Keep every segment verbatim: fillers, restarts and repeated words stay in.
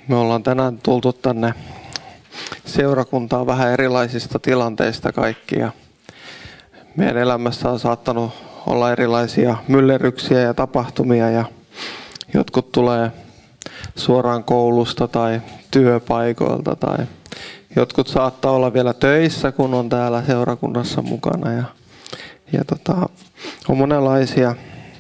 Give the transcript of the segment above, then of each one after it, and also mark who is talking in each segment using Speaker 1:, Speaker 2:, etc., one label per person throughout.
Speaker 1: Me ollaan tänään tultu tänne seurakuntaan vähän erilaisista tilanteista kaikki. Ja meidän elämässä on saattanut olla erilaisia myllerryksiä ja tapahtumia. Ja jotkut tulee suoraan koulusta tai työpaikoilta. Tai jotkut saattaa olla vielä töissä, kun on täällä seurakunnassa mukana. Ja, ja tota, on monenlaisia...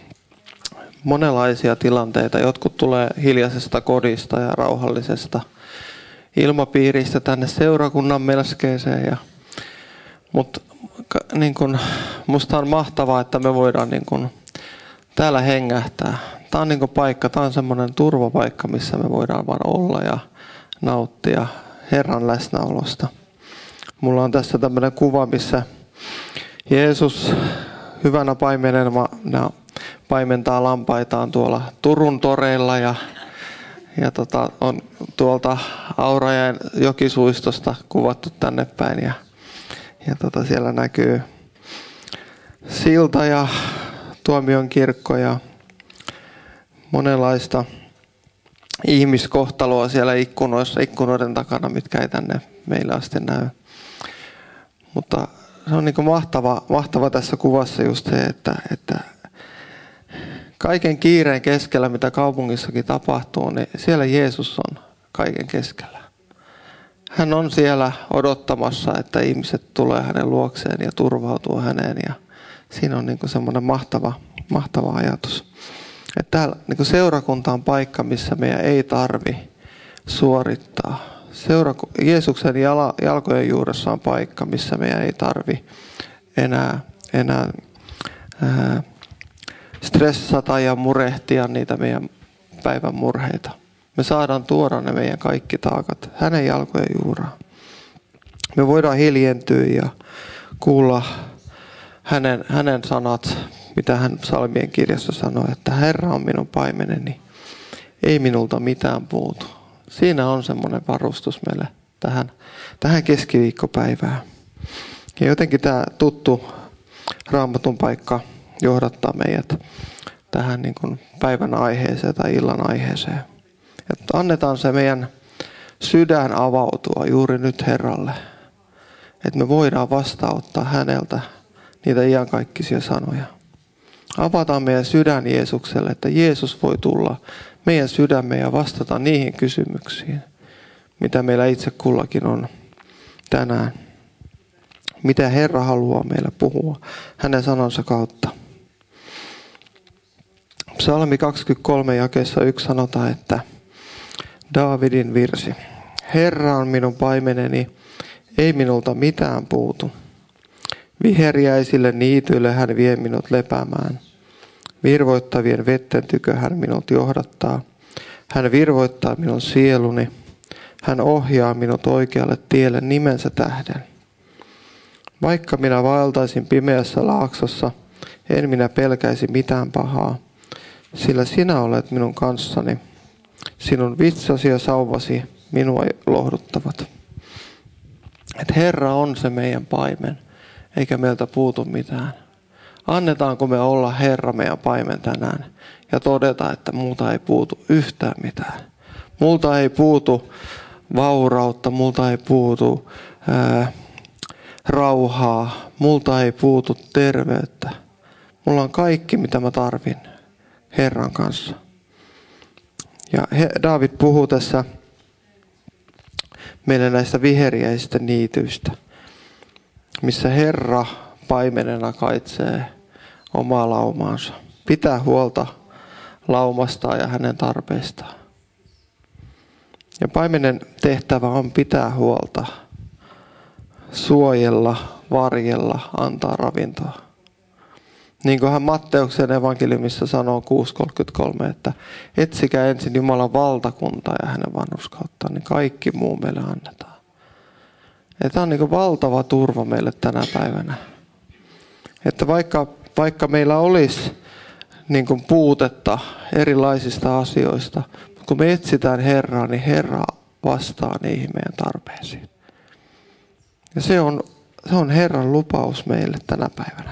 Speaker 1: monenlaisia tilanteita. Jotkut tulee hiljaisesta kodista ja rauhallisesta ilmapiiristä tänne seurakunnan melskeeseen. Ja, mutta niin kun, musta on mahtavaa, että me voidaan niin kun, täällä hengähtää. Tämä on niin kun paikka, tämä on semmoinen turvapaikka, missä me voidaan vaan olla ja nauttia Herran läsnäolosta. Mulla on tässä tämmöinen kuva, missä Jeesus hyvänä paimenena paimentaa lampaitaan tuolla Turun toreilla ja, ja tota, on tuolta Aurajoen jokisuistosta kuvattu tänne päin ja, ja tota, siellä näkyy silta ja Tuomion kirkko ja monenlaista ihmiskohtaloa siellä ikkunoissa, ikkunoiden takana, mitkä ei tänne meillä asti näy. Mutta se on niin kuin mahtava, mahtava tässä kuvassa just se, että, että kaiken kiireen keskellä, mitä kaupungissakin tapahtuu, niin siellä Jeesus on kaiken keskellä. Hän on siellä odottamassa, että ihmiset tulee hänen luokseen ja turvautuu häneen. Ja siinä on niin kuin semmoinen mahtava, mahtava ajatus. Että täällä niin kuin seurakunta on paikka, missä meidän ei tarvi suorittaa. Seuraku- Jeesuksen jala, jalkojen juuressa on paikka, missä meidän ei tarvi enää, enää ää, stressata ja murehtia niitä meidän päivän murheita. Me saadaan tuoda ne meidän kaikki taakat hänen jalkojen juuraan. Me voidaan hiljentyä ja kuulla hänen, hänen sanat, mitä hän psalmien kirjassa sanoi, että Herra on minun paimeneni, ei minulta mitään puutu. Siinä on semmoinen varustus meille tähän, tähän keskiviikkopäivään. Ja jotenkin tämä tuttu Raamatun paikka johdattaa meidät tähän niin kuin päivän aiheeseen tai illan aiheeseen. Että annetaan se meidän sydän avautua juuri nyt Herralle. Että me voidaan vastaanottaa häneltä niitä iankaikkisia sanoja. Avataan meidän sydän Jeesukselle, että Jeesus voi tulla meidän sydämeen ja vastata niihin kysymyksiin, mitä meillä itse kullakin on tänään. Mitä Herra haluaa meille puhua hänen sanansa kautta. Psalmi kaksikymmentäkolme jakeessa yksi sanotaan, että Daavidin virsi. Herra on minun paimeneni, ei minulta mitään puutu. Viheriäisille niityille hän vie minut lepäämään. Virvoittavien vetten tykö hän minut johdattaa. Hän virvoittaa minun sieluni. Hän ohjaa minut oikealle tielle nimensä tähden. Vaikka minä vaeltaisin pimeässä laaksossa, en minä pelkäisi mitään pahaa, sillä sinä olet minun kanssani. Sinun vitsasi ja sauvasi minua lohduttavat. Et Herra on se meidän paimen, eikä meiltä puutu mitään. Annetaanko me olla Herra meidän paimen tänään ja todeta, että multa ei puutu yhtään mitään. Multa ei puutu vaurautta, multa ei puutu ää, rauhaa, multa ei puutu terveyttä. Mulla on kaikki, mitä mä tarvin Herran kanssa. Ja Daavid puhuu tässä meille näistä viheriäisistä niityistä, missä Herra paimenena kaitsee omaa laumaansa. Pitää huolta laumastaan ja hänen tarpeistaan. Ja paimenen tehtävä on pitää huolta, suojella, varjella, antaa ravintoa. Niin kuin hän Matteuksen evankeliumissa sanoo kuusi kolmekymmentäkolme, että etsikää ensin Jumalan valtakuntaa ja hänen vanhurskauttaan, niin kaikki muu meille annetaan. Ja tämä on niin kuin valtava turva meille tänä päivänä. Että vaikka, vaikka meillä olisi niin kuin puutetta erilaisista asioista, mutta kun me etsitään Herraa, niin Herra vastaa niihin meidän tarpeisiin. Ja se on, se on Herran lupaus meille tänä päivänä.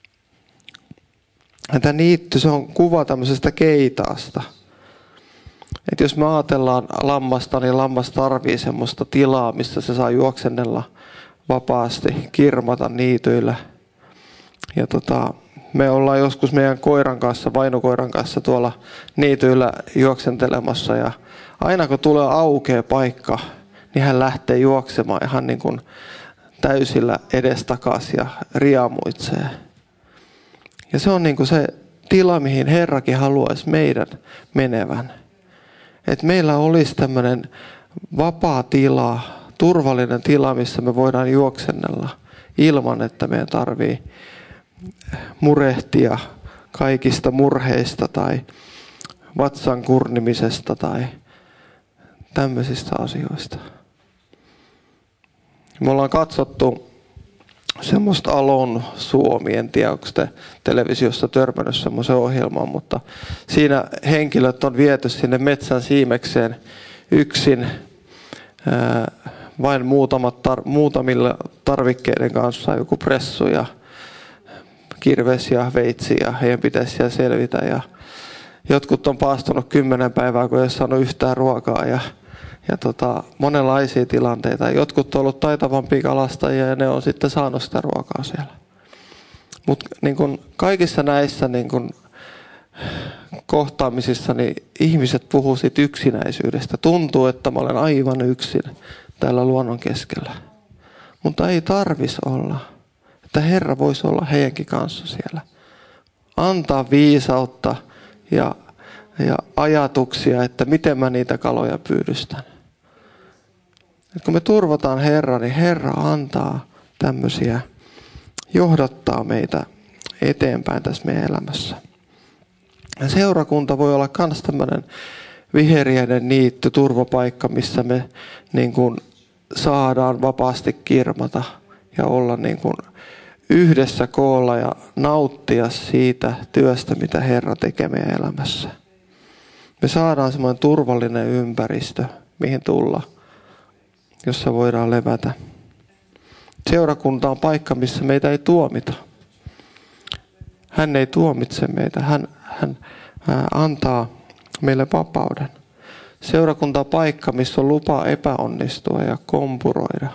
Speaker 1: Ja tämä niitty, se on kuva tämmöisestä keitaasta. Että jos me ajatellaan lammasta, niin lammas tarvii semmoista tilaa, missä se saa juoksennella vapaasti, kirmata niityillä. Ja tota, me ollaan joskus meidän koiran kanssa, vainokoiran kanssa tuolla niityillä juoksentelemassa. Ja aina kun tulee aukea paikka, niin hän lähtee juoksemaan ihan niin kuin täysillä edestakaisin ja riamuitsee. Ja se on niin kuin se tila, mihin Herrakin haluaisi meidän menevän. Että meillä olisi tämmöinen vapaa tila, turvallinen tila, missä me voidaan juoksennella ilman, että meidän tarvii murehtia kaikista murheista tai vatsan kurnimisesta tai tämmöisistä asioista. Me ollaan katsottu semmoista Alon Suomi, en tiedä onko te televisiossa törmännyt semmoisen ohjelman, mutta siinä henkilöt on viety sinne metsän siimekseen yksin ää, vain muutamat tar- muutamilla tarvikkeiden kanssa, joku pressu ja kirves ja veitsi ja heidän pitäisi siellä selvitä. Ja jotkut on paastunut kymmenen päivää, kun ei ole saanut yhtään ruokaa ja Ja tota, monenlaisia tilanteita. Jotkut on ollut taitavampia kalastajia ja ne on sitten saanut sitä ruokaa siellä. Mutta niin kun kaikissa näissä niin kun kohtaamisissa niin ihmiset puhuu siitä yksinäisyydestä. Tuntuu, että mä olen aivan yksin täällä luonnon keskellä. Mutta ei tarvis olla. Että Herra voisi olla heidänkin kanssa siellä. Antaa viisautta ja, ja ajatuksia, että miten mä niitä kaloja pyydystän. Et kun me turvataan Herra, niin Herra antaa tämmöisiä, johdattaa meitä eteenpäin tässä meidän elämässä. Ja seurakunta voi olla myös tämmöinen viheriäinen niitty, turvapaikka, missä me niin kuin saadaan vapaasti kirmata ja olla niin kuin yhdessä koolla ja nauttia siitä työstä, mitä Herra tekee meidän elämässä. Me saadaan semmoinen turvallinen ympäristö, mihin tulla, jossa voidaan levätä. Seurakunta on paikka, missä meitä ei tuomita. Hän ei tuomitse meitä. Hän, hän antaa meille vapauden. Seurakunta on paikka, missä on lupa epäonnistua ja kompuroida.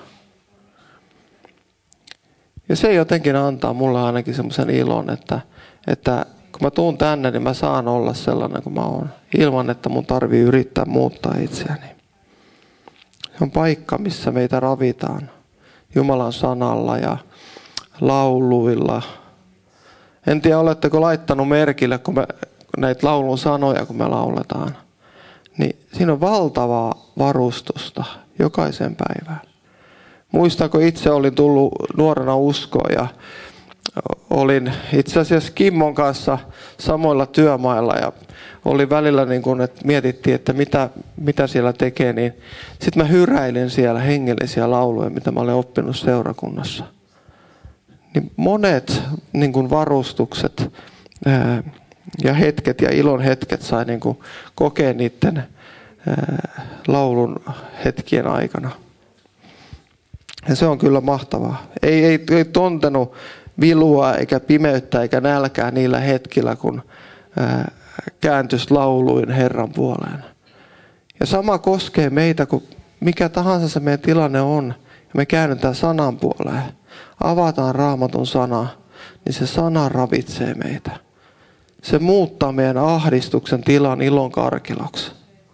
Speaker 1: Ja se jotenkin antaa mulle ainakin semmoisen ilon, että, että kun mä tuun tänne, niin mä saan olla sellainen kuin mä oon. Ilman, että mun tarvii yrittää muuttaa itseäni. Se on paikka, missä meitä ravitaan Jumalan sanalla ja lauluilla. En tiedä, oletteko laittanut merkille, kun me näitä laulun sanoja, kun me lauletaan. Niin siinä on valtavaa varustusta jokaisen päivään. Muistanko itse olin tullut nuorena uskoon ja olin itse asiassa Kimmon kanssa samoilla työmailla ja oli välillä niin kuin, että mietittiin, että mitä, mitä siellä tekee, niin sitten mä hyräilin siellä hengellisiä lauluja, mitä mä olen oppinut seurakunnassa. Niin monet niin kuin varustukset ää, ja hetket ja ilon hetket sai niin kuin kokea niiden ää, laulun hetkien aikana. Ja se on kyllä mahtavaa. Ei, ei, ei tuntenut vilua eikä pimeyttä eikä nälkää niillä hetkillä, kun ää, kääntys lauluin Herran puoleen. Ja sama koskee meitä, kun mikä tahansa se meidän tilanne on, ja me käännytään sanan puoleen. Avataan Raamatun sana, niin se sana ravitsee meitä. Se muuttaa meidän ahdistuksen tilan ilon karkilaksi.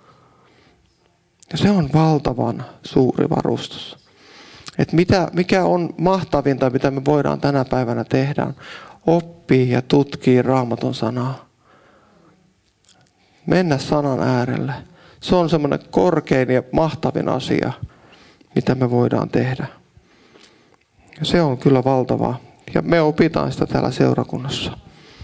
Speaker 1: Ja se on valtavan suuri varustus. Että mitä, mikä on mahtavinta, mitä me voidaan tänä päivänä tehdä, oppii ja tutkii Raamatun sanaa. Mennä sanan äärelle. Se on semmoinen korkein ja mahtavin asia, mitä me voidaan tehdä. Ja se on kyllä valtavaa. Ja me opitaan sitä täällä seurakunnassa.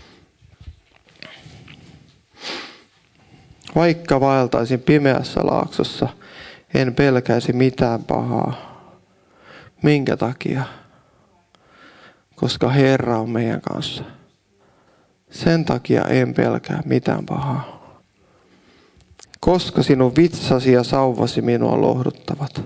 Speaker 1: Vaikka vaeltaisin pimeässä laaksossa, en pelkäisi mitään pahaa. Minkä takia? Koska Herra on meidän kanssa. Sen takia en pelkää mitään pahaa. Koska sinun vitsasi ja sauvasi minua lohduttavat.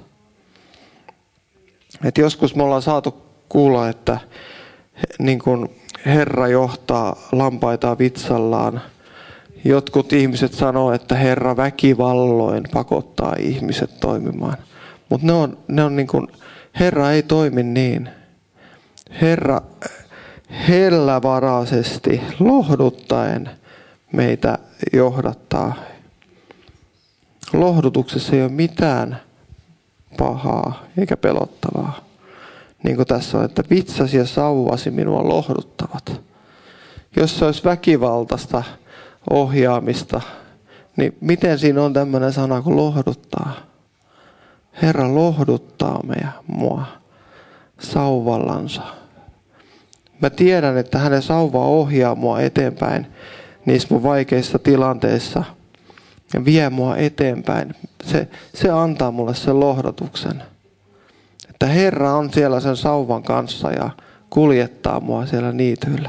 Speaker 1: Et joskus me ollaan saatu kuulla, että niin kun Herra johtaa lampaita vitsallaan Jotkut ihmiset sanoo, että Herra väkivalloin pakottaa ihmiset toimimaan. Mutta ne on, ne on niin kuin, Herra ei toimi niin. Herra hellävaraisesti, lohduttaen meitä johdattaa. Lohdutuksessa ei ole mitään pahaa eikä pelottavaa. Niin kuin tässä on, että vitsasi ja sauvasi minua lohduttavat. Jos se olisi väkivaltaista ohjaamista, niin miten siinä on tämmöinen sana kuin lohduttaa? Herra lohduttaa meitä, mua sauvallansa. Mä tiedän, että hänen sauva ohjaa mua eteenpäin niissä mun vaikeissa tilanteissa ja vie mua eteenpäin. Se, se antaa mulle sen lohdutuksen, että Herra on siellä sen sauvan kanssa ja kuljettaa mua siellä niityillä.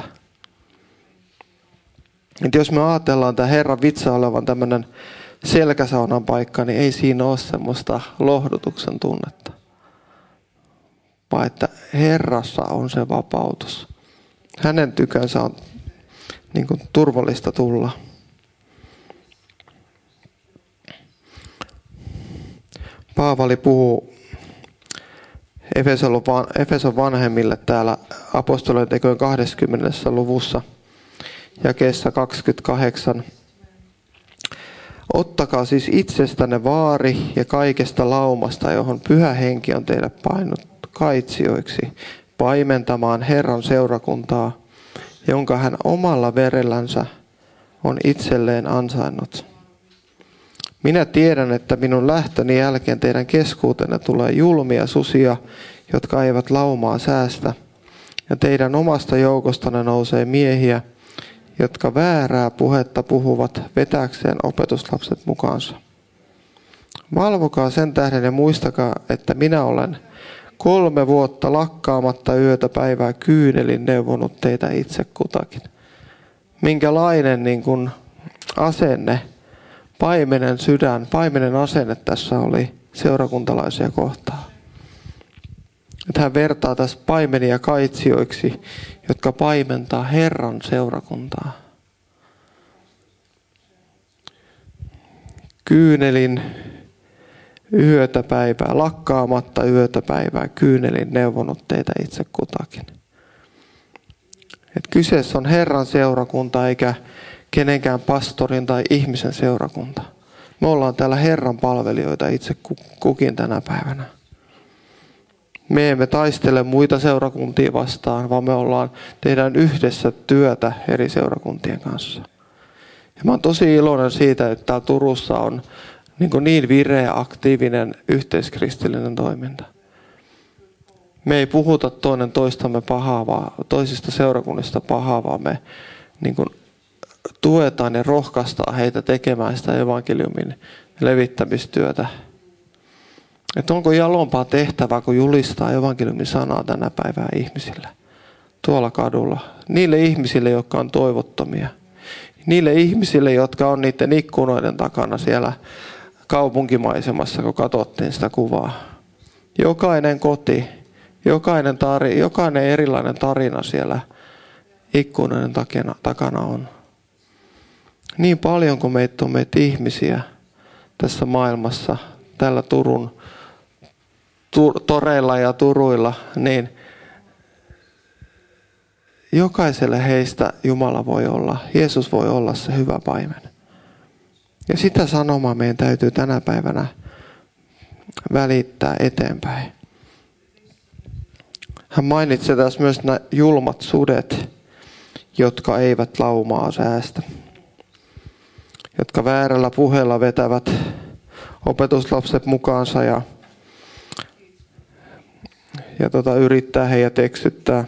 Speaker 1: Että jos me ajatellaan tämä Herran vitsa olevan tämmöinen selkäsaunan paikka, niin ei siinä ole semmoista lohdutuksen tunnetta. Vaan että Herrassa on se vapautus. Hänen tykönsä on niin kuin turvallista tulla. Paavali puhuu Efeson vanhemmille täällä apostolien tekojen kaksikymmentä luvussa jakeessa kaksikymmentäkahdeksan. Ottakaa siis itsestänne vaari ja kaikesta laumasta, johon Pyhä Henki on teidät painut kaitsijoiksi, paimentamaan Herran seurakuntaa, jonka hän omalla verellänsä on itselleen ansainnut. Minä tiedän, että minun lähtöni jälkeen teidän keskuutenne tulee julmia susia, jotka eivät laumaa säästä, ja teidän omasta joukostanne nousee miehiä, jotka väärää puhetta puhuvat vetääkseen opetuslapset mukaansa. Valvokaa sen tähden ja muistakaa, että minä olen kolme vuotta lakkaamatta yötä päivää kyynelin neuvonut teitä itse kutakin. Minkälainen niin kuin asenne, paimenen sydän, paimenen asenne tässä oli seurakuntalaisia kohtaan. Että hän vertaa tässä paimenia kaitsijoiksi, jotka paimentaa Herran seurakuntaa. Kyynelin yötä päivää, lakkaamatta yötä päivää, kyynelin neuvonut teitä itse kutakin. Et kyseessä on Herran seurakunta eikä kenenkään pastorin tai ihmisen seurakunta. Me ollaan täällä Herran palvelijoita itse kukin tänä päivänä. Me emme taistele muita seurakuntia vastaan, vaan me ollaan, tehdään yhdessä työtä eri seurakuntien kanssa. Ja mä oon tosi iloinen siitä, että täällä Turussa on niin, niin vireä, aktiivinen yhteiskristillinen toiminta. Me ei puhuta toinen toistamme pahaa, vaan toisista seurakunnista pahaa, vaan me niin kuin tuetaan ja rohkaistaan heitä tekemään sitä evankeliumin levittämistyötä. Että onko jalompaa tehtävää, kun julistaa evankeliumin sanaa tänä päivänä ihmisille tuolla kadulla. Niille ihmisille, jotka on toivottomia. Niille ihmisille, jotka on niiden ikkunoiden takana siellä kaupunkimaisemassa, kun katsottiin sitä kuvaa. Jokainen koti, jokainen, tari, jokainen erilainen tarina siellä ikkunoiden takana, takana on. Niin paljon kuin meitä on meitä ihmisiä tässä maailmassa, tällä Turun toreilla ja turuilla, niin jokaiselle heistä Jumala voi olla, Jeesus voi olla se hyvä paimen. Ja sitä sanomaa meidän täytyy tänä päivänä välittää eteenpäin. Hän mainitsee tässä myös nämä julmat sudet, jotka eivät laumaa säästä. Jotka väärällä puheella vetävät opetuslapset mukaansa ja, ja tota, yrittää heidät eksyttää.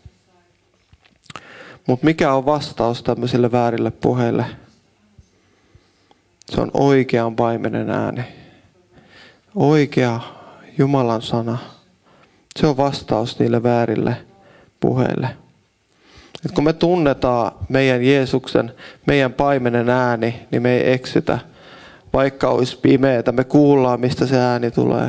Speaker 1: Mutta mikä on vastaus tämmöisille väärille puheille? Se on oikean paimenen ääni. Oikea Jumalan sana. Se on vastaus niille väärille puheille. Et kun me tunnetaan meidän Jeesuksen, meidän paimenen ääni, niin me ei eksytä. Vaikka olisi pimeätä, me kuullaan, mistä se ääni tulee.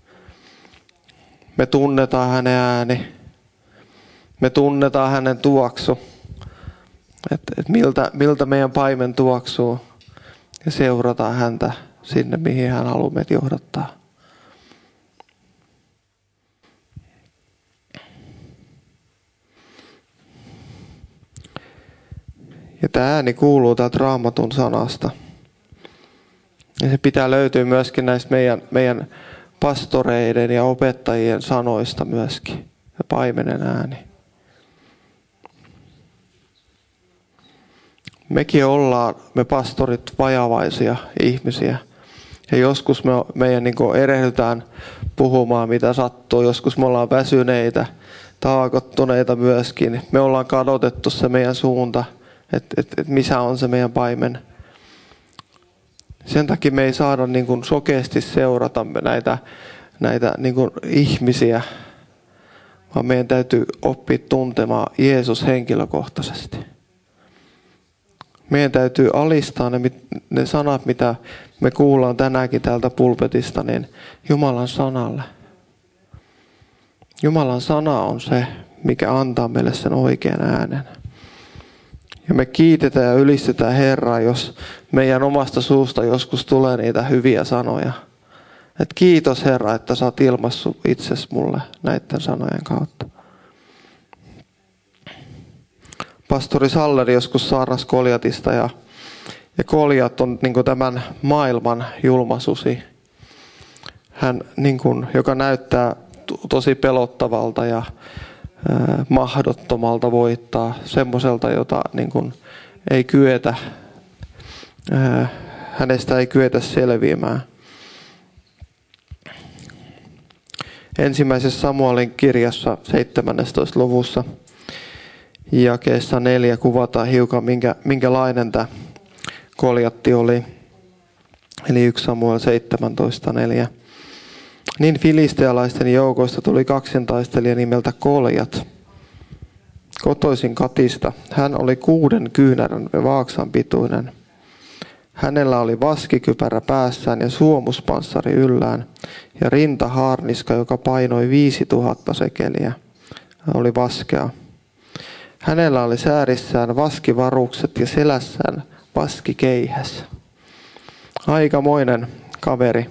Speaker 1: Me tunnetaan hänen ääni. Me tunnetaan hänen tuoksu. Että et miltä, miltä meidän paimen tuoksuu ja seurataan häntä sinne, mihin hän haluaa meitä johdattaa. Ja tämä ääni kuuluu täältä Raamatun sanasta. Ja se pitää löytyä myöskin näistä meidän, meidän pastoreiden ja opettajien sanoista myöskin. Ja paimenen ääni. Mekin ollaan, me pastorit, vajavaisia ihmisiä. Ja joskus me, meidän niin kuin erehdytään puhumaan mitä sattuu. Joskus me ollaan väsyneitä, taakottuneita myöskin. Me ollaan kadotettu se meidän suunta, että et, et missä on se meidän paimen. Sen takia me ei saada niin kuin sokeasti seurata näitä, näitä niin kuin ihmisiä, vaan meidän täytyy oppia tuntemaan Jeesus henkilökohtaisesti. Meidän täytyy alistaa ne, ne sanat, mitä me kuullaan tänäänkin täältä pulpetista, niin Jumalan sanalle. Jumalan sana on se, mikä antaa meille sen oikean äänen. Ja me kiitetään ja ylistetään Herraa, jos meidän omasta suusta joskus tulee niitä hyviä sanoja. Et kiitos Herra, että sä oot ilmaissut itsesi mulle näiden sanojen kautta. Pastori Salleri joskus saarnasi Goljatista ja, ja Goljat on niin kuin tämän maailman julmasusi. Hän, niin kuin, joka näyttää tosi pelottavalta ja ää, mahdottomalta voittaa, semmoiselta, jota niin kuin, ei kyetä, ää, hänestä ei kyetä selviämään. Ensimmäisessä Samuelin kirjassa seitsemästoista luvussa jakeessa neljä kuvataan hiukan, minkä, minkälainen tämä Goljatti oli. Eli yksi Samuel seitsemäntoista neljä. Niin filistealaisten joukoista tuli kaksintaistelija nimeltä Goljat, kotoisin Gatista. Hän oli kuuden kyynärän vaaksan pituinen. Hänellä oli vaskikypärä päässään ja suomuspanssari yllään ja rintahaarniska, joka painoi viisituhatta sekeliä. Hän oli vaskea. Hänellä oli säärissään vaskivarukset ja selässään vaskikeihäs. Aikamoinen kaveri.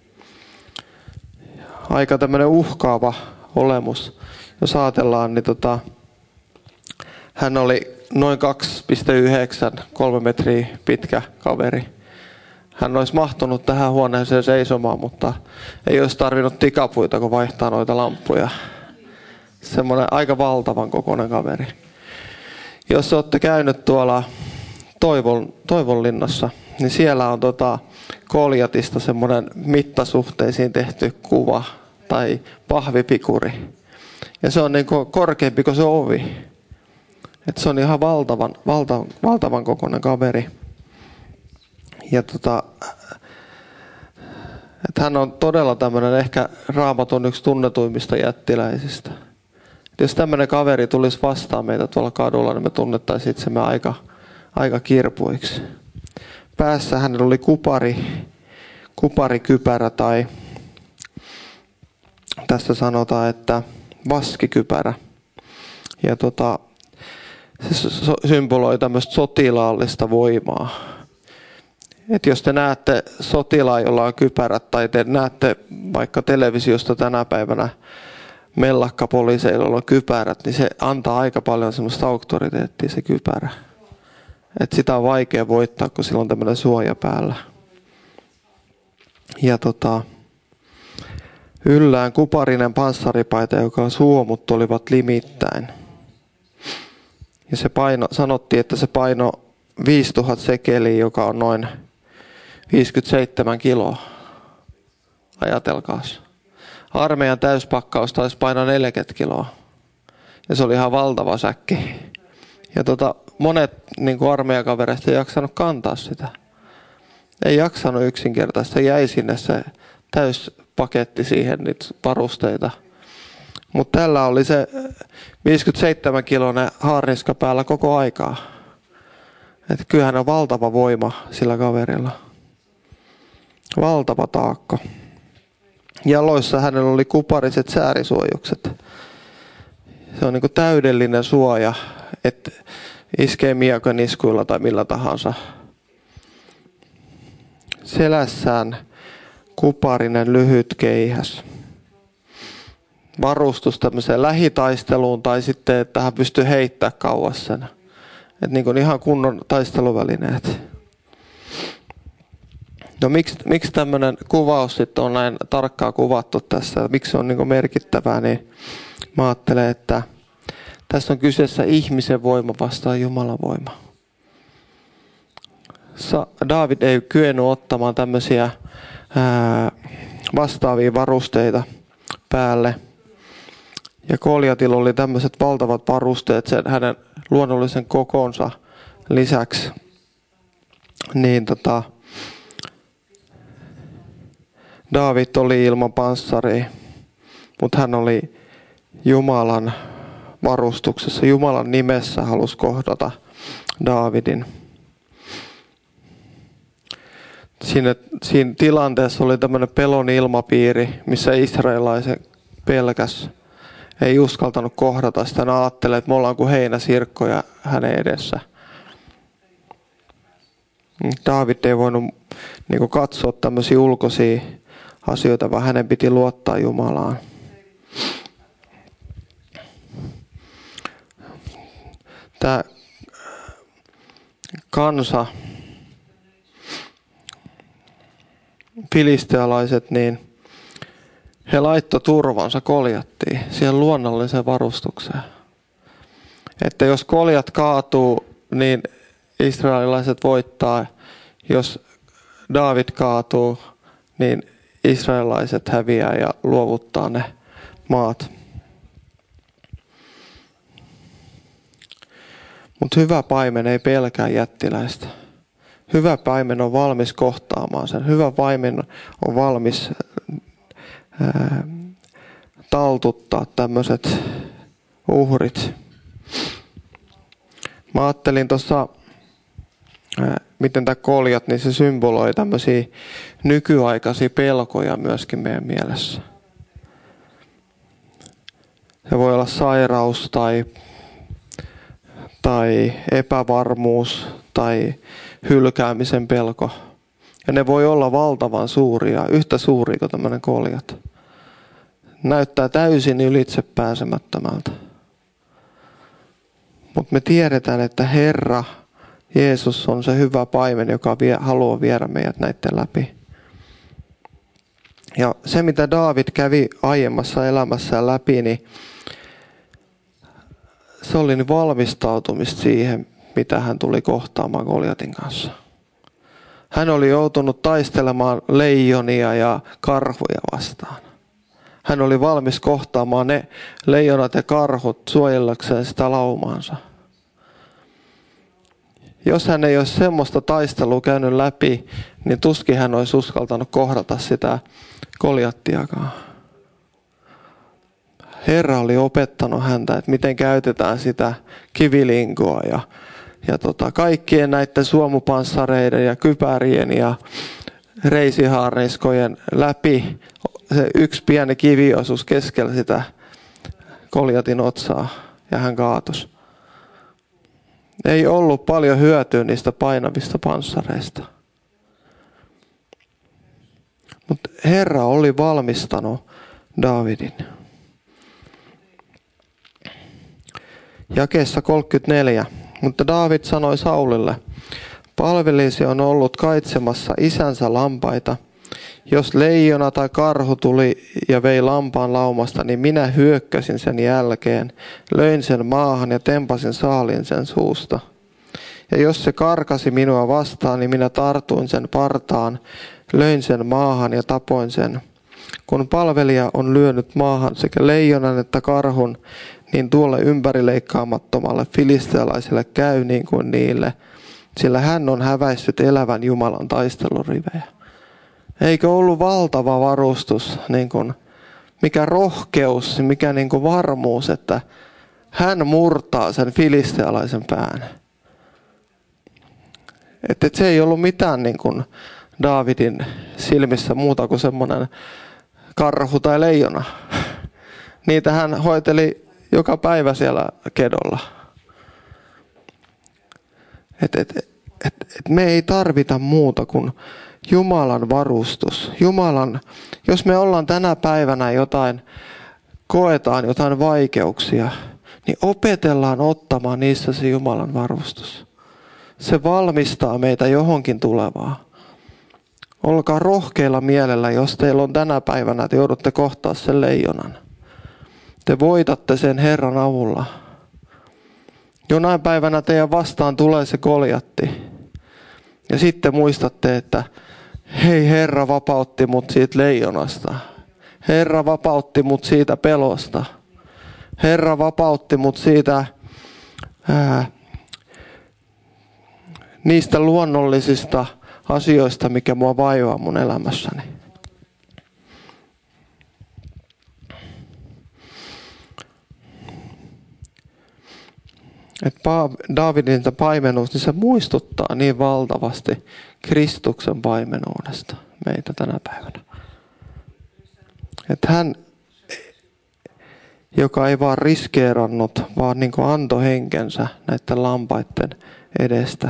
Speaker 1: Aika tämmöinen uhkaava olemus. Jos ajatellaan, niin tota, hän oli noin kaksi pilkku yhdeksän, kolme metriä pitkä kaveri. Hän olisi mahtunut tähän huoneeseen seisomaan, mutta ei olisi tarvinnut tikapuita, kun vaihtaa noita lamppuja. Semmoinen aika valtavan kokoinen kaveri. Jos olette käynyt tuolla Toivon, Toivonlinnassa, niin siellä on tota Goljatista semmoinen mittasuhteisiin tehty kuva tai pahvipikuri. Ja se on niin kuin korkeampi kuin se ovi. Et se on ihan valtavan, valtavan, valtavan kokoinen kaveri. Ja tota, et hän on todella tämmöinen ehkä Raamatun yksi tunnetuimmista jättiläisistä. Et jos tämmöinen kaveri tulisi vastaan meitä tuolla kadulla, niin me tunnettaisiin itsemme aika, aika kirpuiksi. Päässä hänellä oli kupari, kuparikypärä tai tässä sanotaan, että vaskikypärä. Ja tota, se symboloi tämmöistä sotilaallista voimaa. Et jos te näette sotilaan, jolla on kypärät, tai te näette vaikka televisiosta tänä päivänä mellakkapoliiseilla, joilla on kypärät, niin se antaa aika paljon semmoista auktoriteettia se kypärä. Et sitä on vaikea voittaa, kun sillä on tämmöinen suoja päällä. Ja tota, yllään kuparinen panssaripaita, joka suomut olivat limittäin. Ja se paino, sanottiin, että se paino viisituhatta sekeliä, joka on noin viisikymmentäseitsemän kiloa. Ajatelkaas. Armeijan täyspakkaus taisi painaa neljäkymmentä kiloa. Ja se oli ihan valtava säkki. Ja tota, monet niin kuin armeijakavereista ei jaksanut kantaa sitä. Ei jaksanut yksinkertaisesti. Jäi sinne se täyspaketti siihen, niitä varusteita. Mutta tällä oli se viisikymmentäseitsemän kiloinen haarniska päällä koko aikaa. Että kyllähän on valtava voima sillä kaverilla. Valtava taakka. Jaloissa hänellä oli kupariset säärisuojukset. Se on niin kuin täydellinen suoja, että iskee miekon iskuilla tai millä tahansa. Selässään kuparinen lyhyt keihäs. Varustus tämmöiseen lähitaisteluun tai sitten, että hän pystyy heittämään kauas sen. Että niin kuin ihan kunnon taisteluvälineet. No miksi, miksi tämmöinen kuvaus sitten on näin tarkkaan kuvattu tässä? Miksi se on niin kuin merkittävää? Niin mä ajattelen, että tässä on kyseessä ihmisen voima vastaan Jumalan voima. Daavid ei kyennyt ottamaan tämmöisiä ää, vastaavia varusteita päälle. Ja Goljatilla oli tämmöiset valtavat varusteet sen hänen luonnollisen kokonsa lisäksi. Niin tota, Daavid oli ilman panssaria, mutta hän oli Jumalan varustuksessa. Jumalan nimessä halusi kohdata Daavidin. Siinä, siinä tilanteessa oli tämmöinen pelon ilmapiiri, missä israelaiset pelkäs. Ei uskaltanut kohdata sitä. Ne ajatteli, että me ollaan kuin heinäsirkkoja hänen edessä. Daavid ei voinut niin kuin katsoa tämmöisiä ulkoisia asioita, vaan hänen piti luottaa Jumalaan. Tämä kansa, filistealaiset, niin he laittoi turvansa Goljattiin siihen luonnolliseen varustukseen. Että jos Goljat kaatuu, niin israelilaiset voittaa. Jos Daavid kaatuu, niin israelilaiset häviää ja luovuttaa ne maat. Mutta hyvä paimen ei pelkää jättiläistä. Hyvä paimen on valmis kohtaamaan sen. Hyvä paimen on valmis ää, taltuttaa tämmöiset uhrit. Mä ajattelin tuossa, miten tämä Goljat, niin se symboloi tämmöisiä nykyaikaisia pelkoja myöskin meidän mielessä. Se voi olla sairaus tai, tai epävarmuus tai hylkäämisen pelko. Ja ne voi olla valtavan suuria, yhtä suuria kuin tämmöinen Goljat. Näyttää täysin ylitse pääsemättömältä. Mutta me tiedetään, että Herra, Jeesus on se hyvä paimen, joka vie, haluaa viedä meidät näiden läpi. Ja se, mitä Daavid kävi aiemmassa elämässään läpi, niin se oli niin valmistautumista siihen, mitä hän tuli kohtaamaan Goljatin kanssa. Hän oli joutunut taistelemaan leijonia ja karhuja vastaan. Hän oli valmis kohtaamaan ne leijonat ja karhut suojellakseen sitä laumaansa. Jos hän ei olisi semmoista taistelua käynyt läpi, niin tuskin hän olisi uskaltanut kohdata sitä Goljattiakaan. Herra oli opettanut häntä, että miten käytetään sitä kivilinkoa ja, ja tota, kaikkien näiden suomupanssareiden ja kypärien ja reisihaarniskojen läpi se yksi pieni kivi osuus keskellä sitä Goljatin otsaa ja hän kaatos. Ei ollut paljon hyötyä niistä painavista panssareista. Mutta Herra oli valmistanut Daavidin. Jakeessa kolmekymmentäneljä. Mutta Daavid sanoi Saulille, palvelisi on ollut kaitsemassa isänsä lampaita. Jos leijona tai karhu tuli ja vei lampaan laumasta, niin minä hyökkäsin sen jälkeen, löin sen maahan ja tempasin saalin sen suusta. Ja jos se karkasi minua vastaan, niin minä tartuin sen partaan, löin sen maahan ja tapoin sen. Kun palvelija on lyönyt maahan sekä leijonan että karhun, niin tuolle ympärileikkaamattomalle filistealaiselle käy niin kuin niille, sillä hän on häväissyt elävän Jumalan taistelurivejä. Eikö ollut valtava varustus, niin kuin, mikä rohkeus, mikä niin kuin varmuus, että hän murtaa sen filistealaisen pään. Että et se ei ollut mitään niin kuin Daavidin silmissä muuta kuin semmoinen karhu tai leijona. Niitä hän hoiteli joka päivä siellä kedolla. Että et, et, et me ei tarvita muuta kuin Jumalan varustus. Jumalan, jos me ollaan tänä päivänä jotain, koetaan jotain vaikeuksia, niin opetellaan ottamaan niissä se Jumalan varustus. Se valmistaa meitä johonkin tulevaa. Olkaa rohkeilla mielellä, jos teillä on tänä päivänä, että joudutte kohtaa sen leijonan. Te voitatte sen Herran avulla. Jonain päivänä teidän vastaan tulee se Goljatti. Ja sitten muistatte, että hei, Herra vapautti mut siitä leijonasta. Herra vapautti mut siitä pelosta. Herra vapautti mut siitä ää, niistä luonnollisista asioista, mikä mua vaivaa mun elämässäni. Että Daavidin paimenuus, niin se muistuttaa niin valtavasti Kristuksen paimenuudesta meitä tänä päivänä. Että hän, joka ei vaan riskeerannut, vaan niin kuin antoi henkensä näiden lampaiden edestä.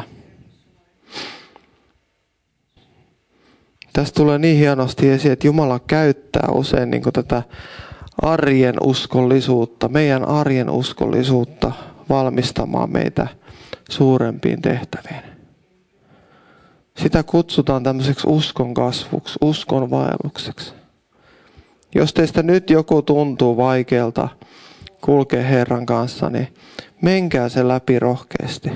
Speaker 1: Tästä tulee niin hienosti esiin, että Jumala käyttää usein niin kuin tätä arjen uskollisuutta, meidän arjen uskollisuutta valmistamaan meitä suurempiin tehtäviin. Sitä kutsutaan tämmöiseksi uskon kasvuksi, uskon vaellukseksi. Jos teistä nyt joku tuntuu vaikealta kulkea Herran kanssa, niin menkää se läpi rohkeasti.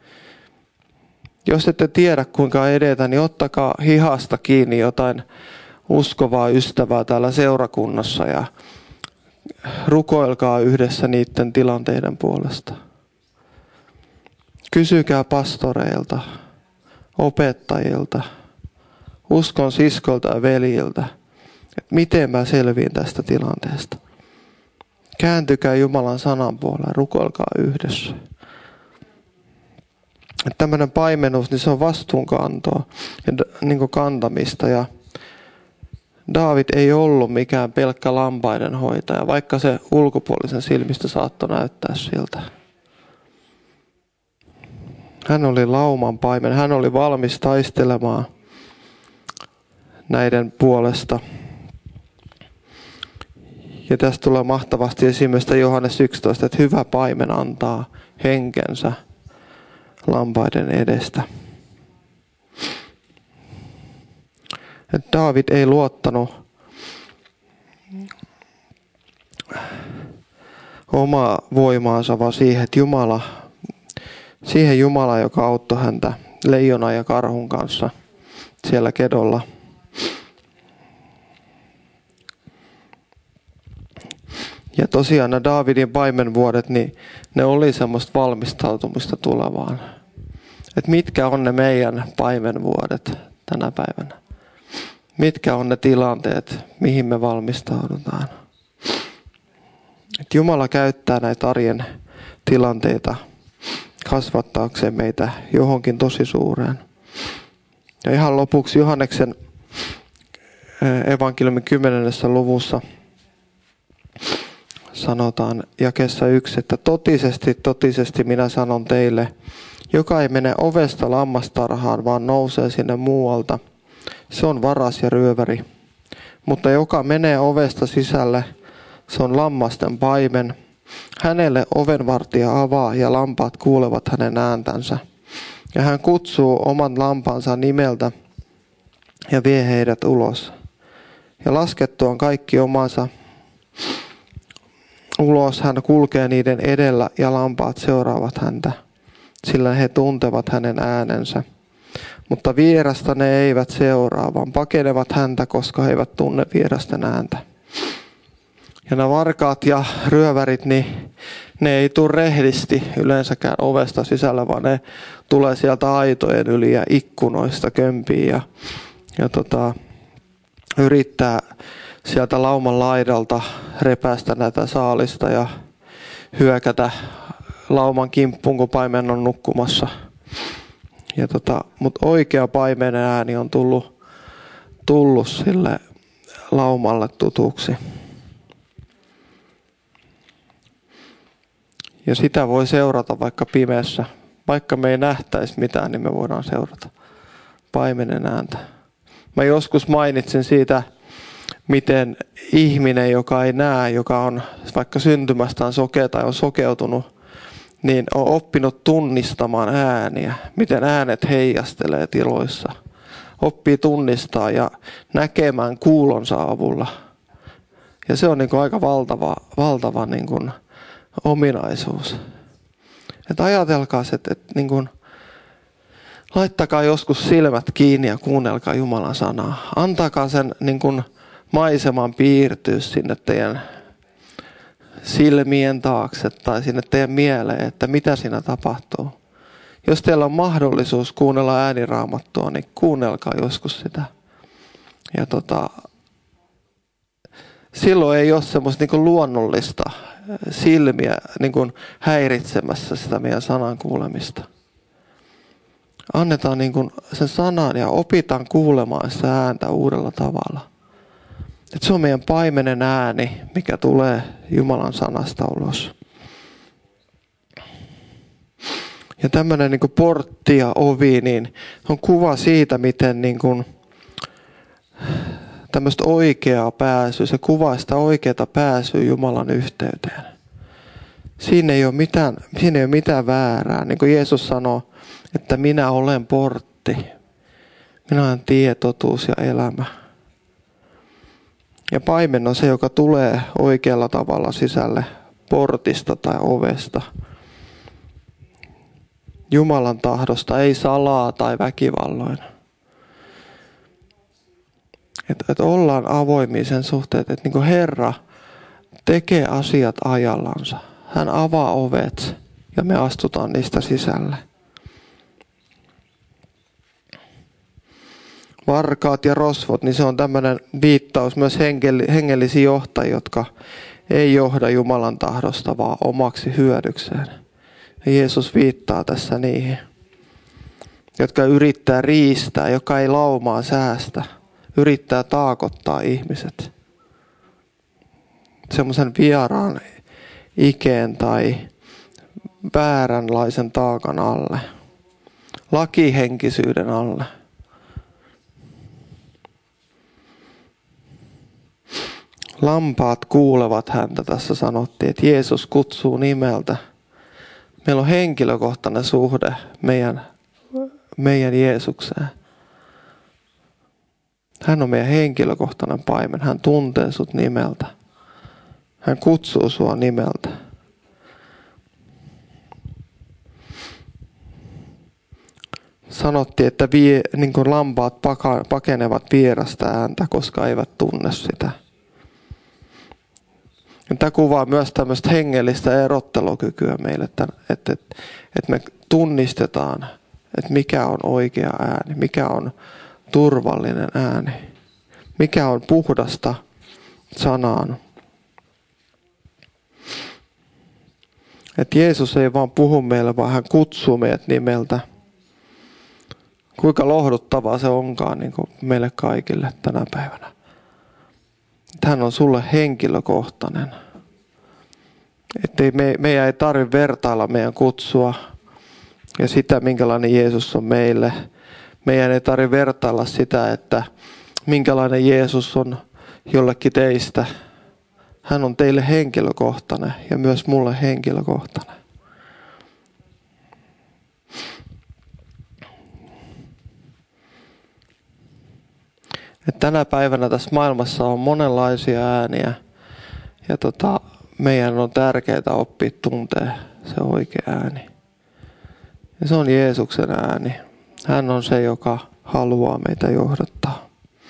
Speaker 1: Jos ette tiedä kuinka edetä, niin ottakaa hihasta kiinni jotain uskovaa ystävää täällä seurakunnassa ja rukoilkaa yhdessä niiden tilanteiden puolesta. Kysykää pastoreilta, opettajilta, uskon siskolta ja veljiltä, että miten mä selviin tästä tilanteesta. Kääntykää Jumalan sanan puoleen, rukoilkaa yhdessä. Että tämmöinen paimenuus, niin se on vastuunkantoa ja niin kuin kantamista. Ja Daavid ei ollut mikään pelkkä lampaiden hoitaja, vaikka se ulkopuolisen silmistä saattoi näyttää siltä. Hän oli lauman paimen, hän oli valmis taistelemaan näiden puolesta. Ja tästä tulee mahtavasti esimerkiksi Johannes yksitoista, että hyvä paimen antaa henkensä lampaiden edestä. Että Daavid ei luottanut omaa voimaansa, vaan siihen, että Jumala, siihen Jumala, joka auttoi häntä leijonan ja karhun kanssa siellä kedolla. Ja tosiaan nämä Daavidin paimenvuodet, niin ne oli semmoista valmistautumista tulevaan. Että mitkä on ne meidän paimenvuodet tänä päivänä? Mitkä on ne tilanteet, mihin me valmistaudutaan? Että Jumala käyttää näitä arjen tilanteita kasvattaakseen meitä johonkin tosi suureen. Ja ihan lopuksi Johanneksen evankeliumin kymmenennessä luvussa sanotaan jakeessa yksi, että totisesti, totisesti minä sanon teille, joka ei mene ovesta lammastarhaan, vaan nousee sinne muualta. Se on varas ja ryöväri. Mutta joka menee ovesta sisälle, se on lammasten paimen. Hänelle ovenvartija avaa ja lampaat kuulevat hänen ääntänsä. Ja hän kutsuu oman lampansa nimeltä ja vie heidät ulos. Ja laskettuaan kaikki omansa ulos, hän kulkee niiden edellä ja lampaat seuraavat häntä, sillä he tuntevat hänen äänensä. Mutta vierasta ne eivät seuraa, vaan pakenevat häntä, koska he eivät tunne vierasten ääntä. Ja nämä varkaat ja ryövärit, niin ne ei tule rehdisti yleensäkään ovesta sisällä, vaan ne tulee sieltä aitojen yli ja ikkunoista kömpiin ja, ja tota, yrittää sieltä lauman laidalta repästä näitä saalista ja hyökätä lauman kimppuun, kun paimen on nukkumassa. Ja tota, mutta oikea paimenen ääni on tullut, tullut sille laumalle tutuksi. Ja sitä voi seurata vaikka pimeässä Vaikka me ei nähtäisi mitään, niin me voidaan seurata paimenen ääntä. Mä joskus mainitsin siitä, miten ihminen, joka ei näe, joka on vaikka syntymästään sokea tai on sokeutunut, niin on oppinut tunnistamaan ääniä, miten äänet heijastelee tiloissa. Oppii tunnistaa ja näkemään kuulonsa avulla. Ja se on niin kuin aika valtava, valtava niin kuin ominaisuus. Että ajatelkaa, että, että niin kuin, laittakaa joskus silmät kiinni ja kuunnelkaa Jumalan sanaa. Antakaa sen niin kuin maiseman piirtyä sinne teidän silmien taakse tai sinne teidän mieleen, että mitä siinä tapahtuu. Jos teillä on mahdollisuus kuunnella ääniraamattua, niin kuunnelkaa joskus sitä. Ja tota, silloin ei ole semmoista niin kuin luonnollista silmiä niin kuin häiritsemässä sitä meidän sanan kuulemista. Annetaan niin kuin sen sanan ja opitaan kuulemaan sitä ääntä uudella tavalla. Että se on meidän paimenen ääni, mikä tulee Jumalan sanasta ulos. Ja tämmöinen niin kuin portti ja ovi, niin on kuva siitä, miten niin kuin tämmöistä oikeaa pääsyä, se kuvaa sitä oikeaa pääsyä Jumalan yhteyteen. Siinä ei ole mitään, siinä ei ole mitään väärää. Niin kuin Jeesus sanoi, että minä olen portti. Minä olen tie, totuus ja elämä. Ja paimen on se, joka tulee oikealla tavalla sisälle portista tai ovesta. Jumalan tahdosta, ei salaa tai väkivalloin. Että et ollaan avoimia sen suhteen, että et niinku Herra tekee asiat ajallansa. Hän avaa ovet ja me astutaan niistä sisälle. Varkaat ja rosvot, niin se on tämmöinen viittaus myös hengellisiin johtajia, jotka ei johda Jumalan tahdosta, vaan omaksi hyödykseen. Ja Jeesus viittaa tässä niihin, jotka yrittää riistää, joka ei laumaa säästä, yrittää taakottaa ihmiset. Semmoisen vieraan ikeen tai vääränlaisen taakan alle, lakihenkisyyden alle. Lampaat kuulevat häntä, tässä sanottiin, että Jeesus kutsuu nimeltä. Meillä on henkilökohtainen suhde meidän, meidän Jeesukseen. Hän on meidän henkilökohtainen paimen. Hän tuntee sut nimeltä. Hän kutsuu sua nimeltä. Sanottiin, että vie, niin kuin lampaat pakenevat vierasta ääntä, koska eivät tunne sitä. Tämä kuvaa myös tämmöistä hengellistä erottelukykyä meille, että, että, että me tunnistetaan, että mikä on oikea ääni, mikä on turvallinen ääni, mikä on puhdasta sanaan. Että Jeesus ei vaan puhu meille, vaan hän kutsuu meidät nimeltä. Kuinka lohduttavaa se onkaan niin kuin meille kaikille tänä päivänä. Että hän on sulle henkilökohtainen. Että me, meidän ei tarvitse vertailla meidän kutsua ja sitä, minkälainen Jeesus on meille. Meidän ei tarvitse vertailla sitä, että minkälainen Jeesus on jollekin teistä. Hän on teille henkilökohtainen ja myös mulle henkilökohtainen. Et tänä päivänä tässä maailmassa on monenlaisia ääniä ja tota, meidän on tärkeää oppia tuntea se oikea ääni. Ja se on Jeesuksen ääni. Hän on se, joka haluaa meitä johdattaa.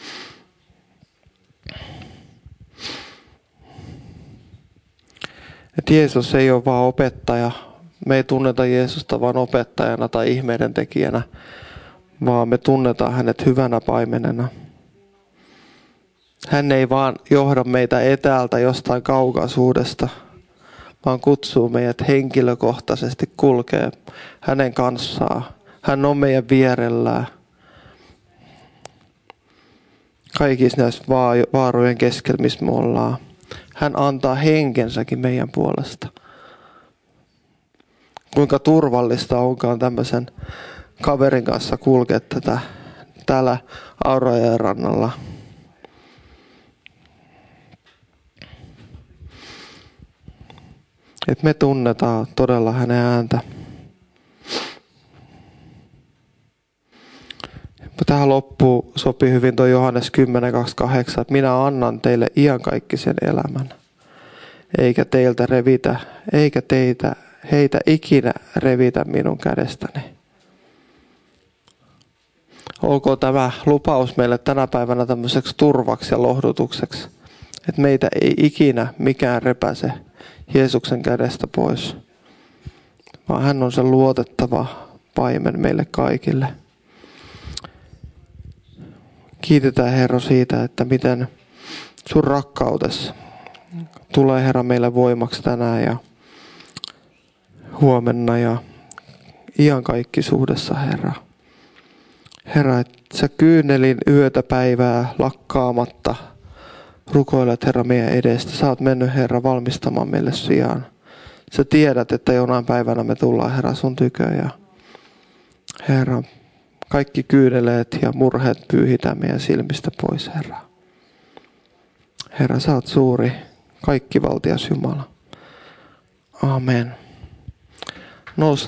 Speaker 1: Et Jeesus ei ole vaan opettaja. Me ei tunneta Jeesusta vaan opettajana tai ihmeiden tekijänä, vaan me tunnetaan hänet hyvänä paimenena. Hän ei vaan johda meitä etäältä jostain kaukaisuudesta, vaan kutsuu meidät henkilökohtaisesti kulkee hänen kanssaan. Hän on meidän vierellään. Kaikissa näissä vaarojen keskellä, missä me ollaan. Hän antaa henkensäkin meidän puolesta. kuinka turvallista onkaan tämmöisen kaverin kanssa kulkea tätä täällä Aurajoen rannalla. Että me tunnetaan todella hänen ääntä. Tähän loppuun sopii hyvin tuo Johannes kymmenen kaksikymmentäkahdeksan, että minä annan teille iankaikkisen elämän, eikä teiltä revitä, eikä teitä, heitä ikinä revitä minun kädestäni. Olkoon tämä lupaus meille tänä päivänä tämmöiseksi turvaksi ja lohdutukseksi, että meitä ei ikinä mikään repäse Jeesuksen kädestä pois, vaan hän on se luotettava paimen meille kaikille. Kiitetään Herra siitä, että miten sun rakkaudessa tulee Herra meille voimaksi tänään ja huomenna ja iankaikkisuudessa Herra. Herra, että sä kyynelin yötä päivää lakkaamatta rukoilet Herra meidän edestä. Sä oot mennyt Herra valmistamaan meille sijaan. Sä tiedät, että jonain päivänä me tullaan Herra sun tyköön ja Herra, kaikki kyyneleet ja murheet pyyhitään meidän silmistä pois, Herra. Herra, sä oot suuri, kaikkivaltias Jumala. Amen. Nous